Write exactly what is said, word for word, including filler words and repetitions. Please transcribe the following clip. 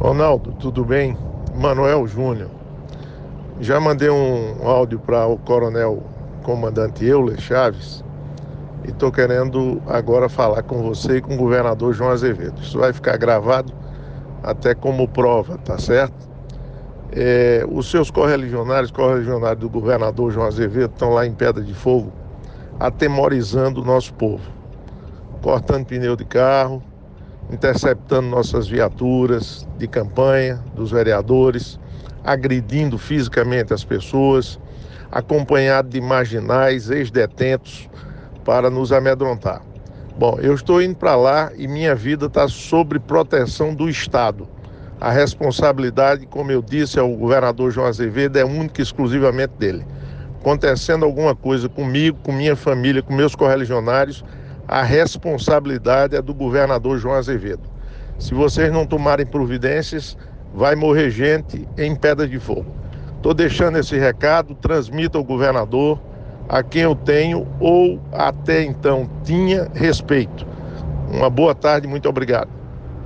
Ronaldo, tudo bem? Manuel Júnior. Já mandei um áudio para o coronel comandante Euler Chaves e estou querendo agora falar com você e com o governador João Azevedo. Isso vai ficar gravado até como prova, tá certo? É, os seus correligionários, correligionários do governador João Azevedo estão lá em Pedra de Fogo atemorizando o nosso povo, cortando pneu de carro, interceptando nossas viaturas de campanha, dos vereadores, agredindo fisicamente as pessoas, acompanhado de marginais, ex-detentos, para nos amedrontar. Bom, eu estou indo para lá e minha vida está sob proteção do Estado. A responsabilidade, como eu disse ao governador João Azevedo, é única e exclusivamente dele. Acontecendo alguma coisa comigo, com minha família, com meus correligionários, a responsabilidade é do governador João Azevedo. Se vocês não tomarem providências, vai morrer gente em Pedra de Fogo. Estou deixando esse recado, transmita ao governador, a quem eu tenho ou até então tinha respeito. Uma boa tarde, muito obrigado.